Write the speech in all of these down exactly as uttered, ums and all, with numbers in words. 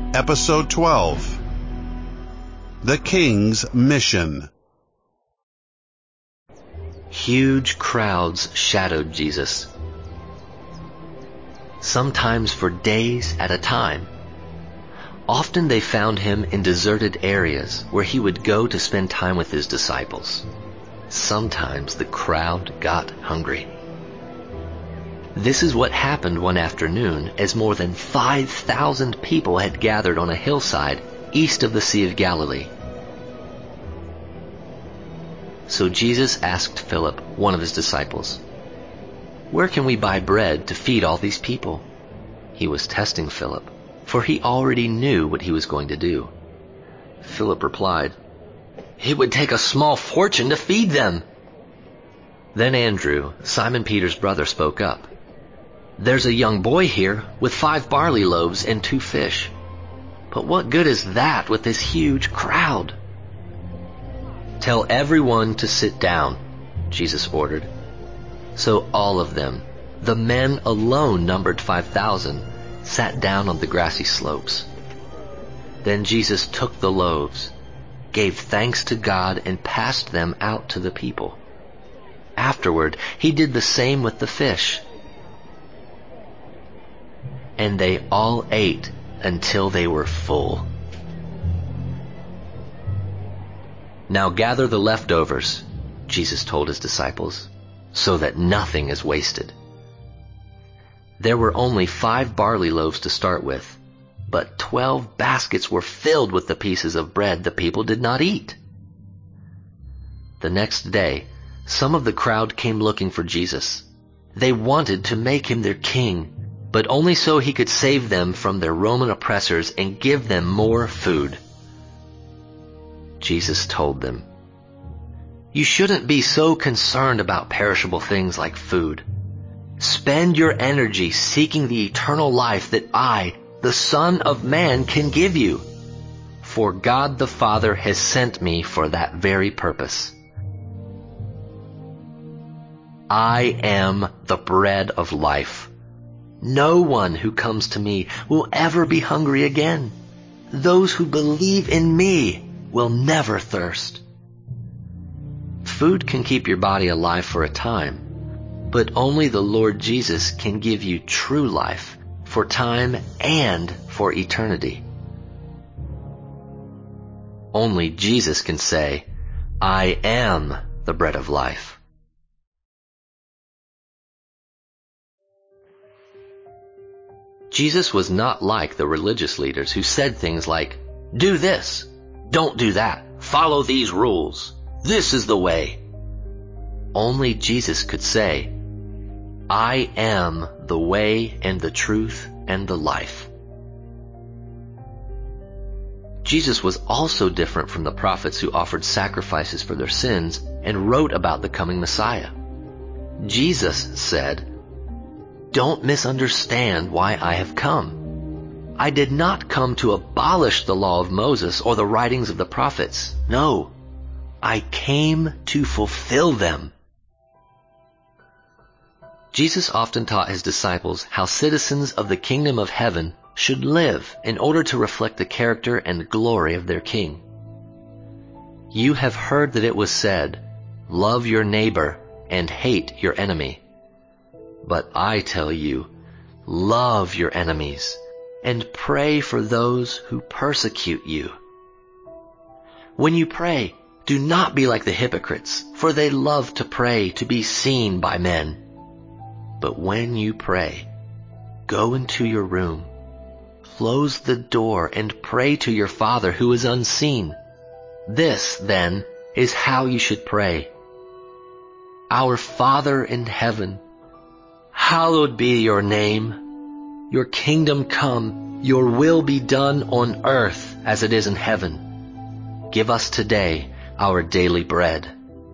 Episode twelve. The King's Mission. Huge crowds shadowed Jesus, sometimes for days at a time. Often they found him in deserted areas where he would go to spend time with his disciples. Sometimes the crowd got hungry. This is what happened one afternoon as more than five thousand people had gathered on a hillside east of the Sea of Galilee. So Jesus asked Philip, one of his disciples, "Where can we buy bread to feed all these people?" He was testing Philip, for he already knew what he was going to do. Philip replied, "It would take a small fortune to feed them." Then Andrew, Simon Peter's brother, spoke up. "There's a young boy here with five barley loaves and two fish. But what good is that with this huge crowd?" "Tell everyone to sit down," Jesus ordered. So all of them, the men alone numbered five thousand, sat down on the grassy slopes. Then Jesus took the loaves, gave thanks to God, and passed them out to the people. Afterward, he did the same with the fish. And they all ate until they were full. "Now gather the leftovers," Jesus told his disciples, "so that nothing is wasted." There were only five barley loaves to start with, but twelve baskets were filled with the pieces of bread the people did not eat. The next day, some of the crowd came looking for Jesus. They wanted to make him their king, but only so he could save them from their Roman oppressors and give them more food. Jesus told them, "You shouldn't be so concerned about perishable things like food. Spend your energy seeking the eternal life that I, the Son of Man, can give you. For God the Father has sent me for that very purpose. I am the bread of life. No one who comes to me will ever be hungry again. Those who believe in me will never thirst." Food can keep your body alive for a time, but only the Lord Jesus can give you true life for time and for eternity. Only Jesus can say, "I am the bread of life." Jesus was not like the religious leaders who said things like, "Do this, don't do that, follow these rules, this is the way." Only Jesus could say, "I am the way and the truth and the life." Jesus was also different from the prophets who offered sacrifices for their sins and wrote about the coming Messiah. Jesus said, "Don't misunderstand why I have come. I did not come to abolish the law of Moses or the writings of the prophets. No, I came to fulfill them." Jesus often taught his disciples how citizens of the kingdom of heaven should live in order to reflect the character and glory of their King. "You have heard that it was said, 'Love your neighbor and hate your enemy.' But I tell you, love your enemies and pray for those who persecute you. When you pray, do not be like the hypocrites, for they love to pray to be seen by men. But when you pray, go into your room, close the door, and pray to your Father who is unseen. This, then, is how you should pray. Our Father in heaven, hallowed be your name. Your kingdom come, your will be done on earth as it is in heaven. Give us today our daily bread.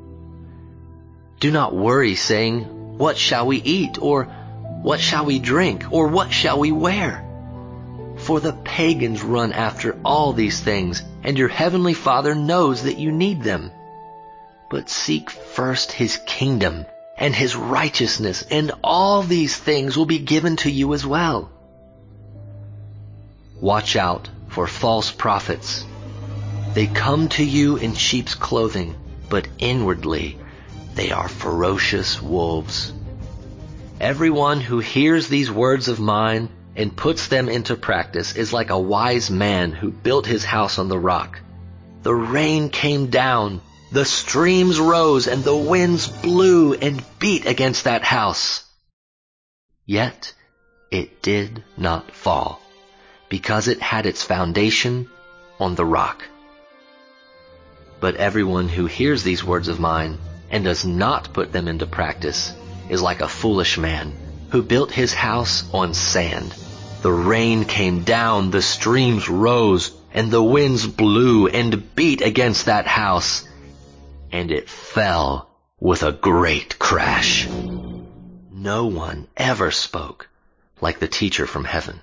Do not worry, saying, 'What shall we eat?' or 'What shall we drink?' or 'What shall we wear?' For the pagans run after all these things, and your heavenly Father knows that you need them. But seek first his kingdom and his righteousness, and all these things will be given to you as well. Watch out for false prophets. They come to you in sheep's clothing, but inwardly they are ferocious wolves. Everyone who hears these words of mine and puts them into practice is like a wise man who built his house on the rock. The rain came down, the streams rose, and the winds blew and beat against that house. Yet it did not fall, because it had its foundation on the rock. But everyone who hears these words of mine and does not put them into practice is like a foolish man who built his house on sand. The rain came down, the streams rose, and the winds blew and beat against that house, and it fell with a great crash. No one ever spoke like the teacher from heaven.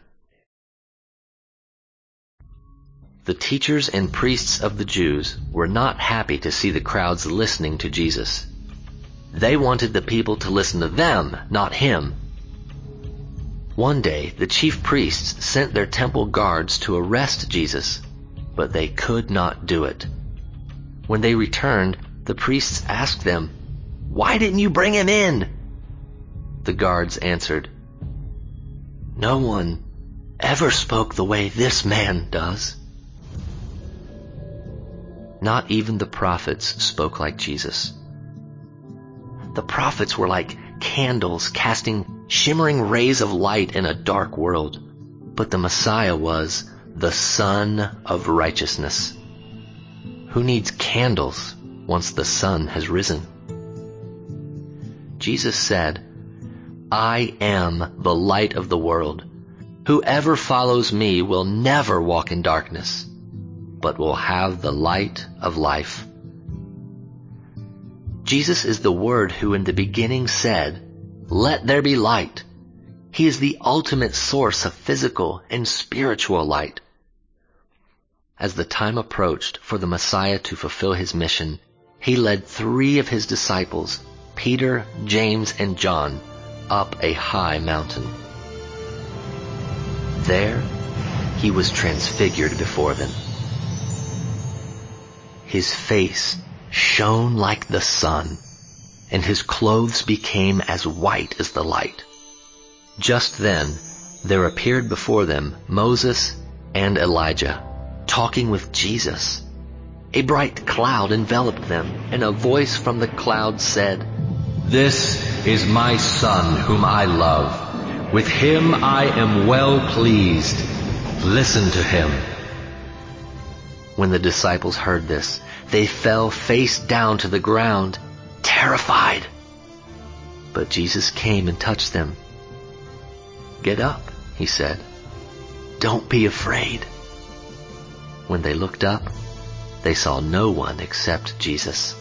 The teachers and priests of the Jews were not happy to see the crowds listening to Jesus. They wanted the people to listen to them, not him. One day, the chief priests sent their temple guards to arrest Jesus, but they could not do it. When they returned, the priests asked them, "Why didn't you bring him in?" The guards answered, "No one ever spoke the way this man does." Not even the prophets spoke like Jesus. The prophets were like candles casting shimmering rays of light in a dark world, but the Messiah was the Sun of Righteousness. Who needs candles once the sun has risen? Jesus said, "I am the light of the world. Whoever follows me will never walk in darkness, but will have the light of life." Jesus is the Word who in the beginning said, "Let there be light." He is the ultimate source of physical and spiritual light. As the time approached for the Messiah to fulfill his mission, he led three of his disciples, Peter, James, and John, up a high mountain. There, he was transfigured before them. His face shone like the sun, and his clothes became as white as the light. Just then, there appeared before them Moses and Elijah, talking with Jesus. A bright cloud enveloped them, and a voice from the cloud said, "This is my Son whom I love. With him I am well pleased. Listen to him." When the disciples heard this, they fell face down to the ground, terrified. But Jesus came and touched them. "Get up," he said. "Don't be afraid." When they looked up, they saw no one except Jesus.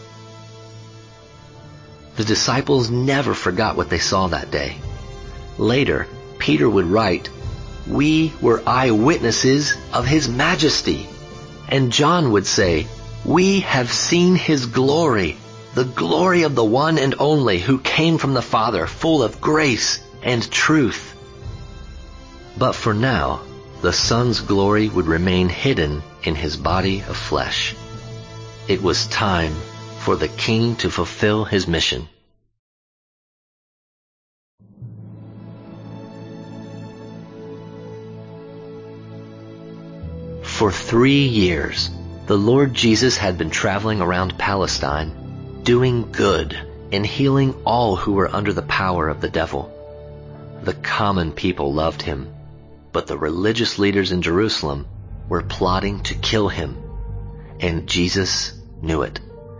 The disciples never forgot what they saw that day. Later, Peter would write, "We were eyewitnesses of his majesty." And John would say, "We have seen his glory, the glory of the one and only who came from the Father, full of grace and truth." But for now, the Son's glory would remain hidden in his body of flesh. It was time for the King to fulfill his mission. For three years, the Lord Jesus had been traveling around Palestine, doing good and healing all who were under the power of the devil. The common people loved him, but the religious leaders in Jerusalem were plotting to kill him, and Jesus knew it.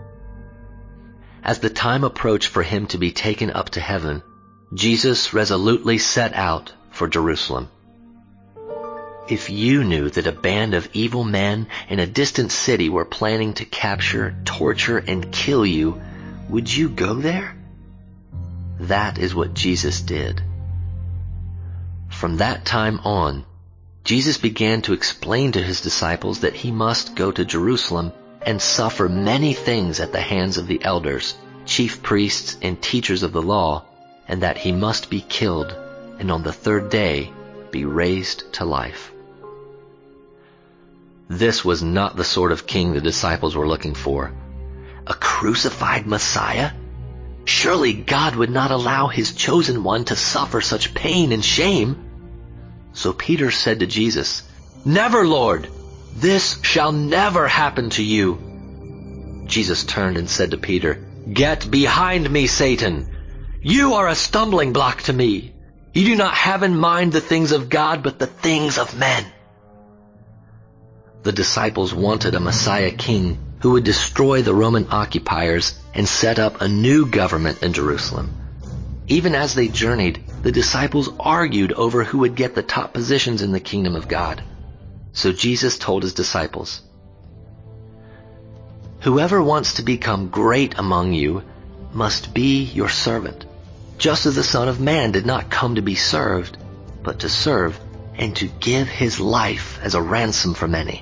As the time approached for him to be taken up to heaven, Jesus resolutely set out for Jerusalem. If you knew that a band of evil men in a distant city were planning to capture, torture, and kill you, would you go there? That is what Jesus did. From that time on, Jesus began to explain to his disciples that he must go to Jerusalem and suffer many things at the hands of the elders, chief priests, and teachers of the law, and that he must be killed, and on the third day be raised to life. This was not the sort of king the disciples were looking for. A crucified Messiah? Surely God would not allow his chosen one to suffer such pain and shame. So Peter said to Jesus, "Never, Lord! This shall never happen to you." Jesus turned and said to Peter, "Get behind me, Satan! You are a stumbling block to me. You do not have in mind the things of God, but the things of men." The disciples wanted a Messiah king who would destroy the Roman occupiers and set up a new government in Jerusalem. Even as they journeyed, the disciples argued over who would get the top positions in the kingdom of God. So Jesus told his disciples, "Whoever wants to become great among you must be your servant, just as the Son of Man did not come to be served, but to serve and to give his life as a ransom for many."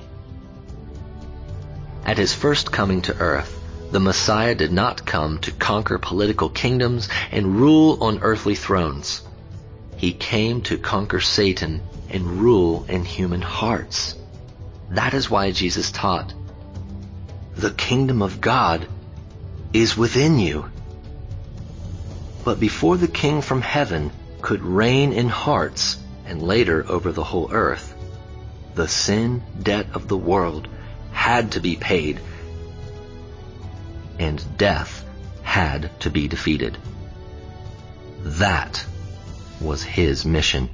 At his first coming to earth, the Messiah did not come to conquer political kingdoms and rule on earthly thrones. He came to conquer Satan and rule in human hearts. That is why Jesus taught, "The kingdom of God is within you." But before the king from heaven could reign in hearts and later over the whole earth, the sin debt of the world had to be paid, and death had to be defeated. That was his mission.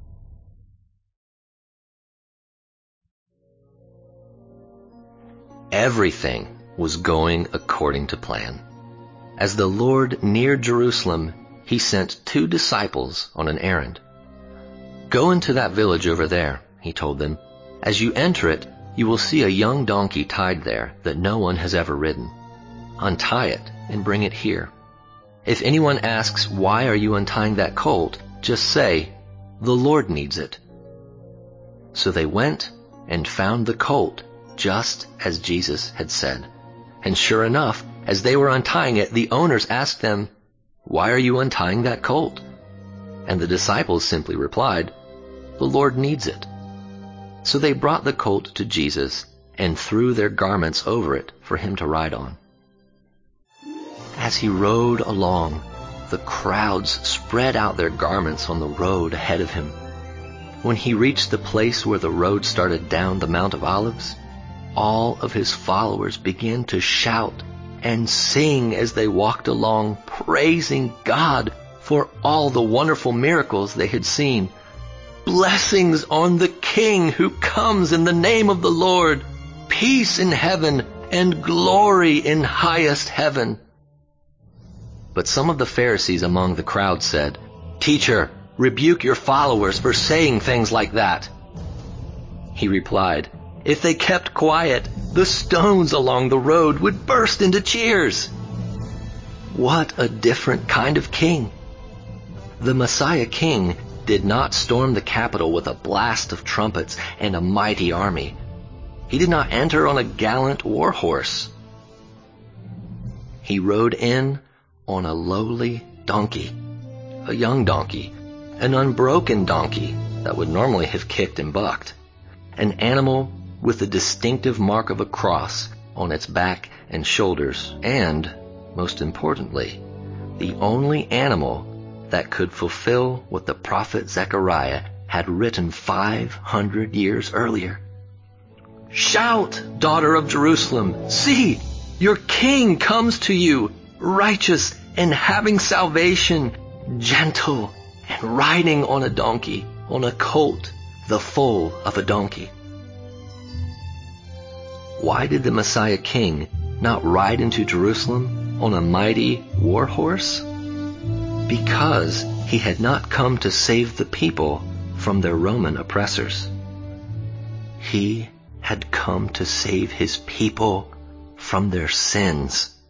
Everything was going according to plan. As the Lord neared Jerusalem, he sent two disciples on an errand. "Go into that village over there," he told them. "As you enter it, you will see a young donkey tied there that no one has ever ridden. Untie it and bring it here. If anyone asks, 'Why are you untying that colt?' just say, 'The Lord needs it.'" So they went and found the colt just as Jesus had said. And sure enough, as they were untying it, the owners asked them, "Why are you untying that colt?" And the disciples simply replied, "The Lord needs it." So they brought the colt to Jesus and threw their garments over it for him to ride on. As he rode along, the crowds spread out their garments on the road ahead of him. When he reached the place where the road started down the Mount of Olives, all of his followers began to shout and sing as they walked along, praising God for all the wonderful miracles they had seen. "Blessings on the King who comes in the name of the Lord, peace in heaven and glory in highest heaven." But some of the Pharisees among the crowd said, "Teacher, rebuke your followers for saying things like that." He replied, "If they kept quiet, the stones along the road would burst into cheers." What a different kind of king! The Messiah king did not storm the capital with a blast of trumpets and a mighty army. He did not enter on a gallant war horse. He rode in on a lowly donkey, a young donkey, an unbroken donkey that would normally have kicked and bucked, an animal with the distinctive mark of a cross on its back and shoulders, and, most importantly, the only animal that could fulfill what the prophet Zechariah had written five hundred years earlier. "Shout, daughter of Jerusalem! See, your king comes to you, righteous and having salvation, gentle and riding on a donkey, on a colt, the foal of a donkey." Why did the Messiah king not ride into Jerusalem on a mighty war horse? Because he had not come to save the people from their Roman oppressors. He had come to save his people from their sins.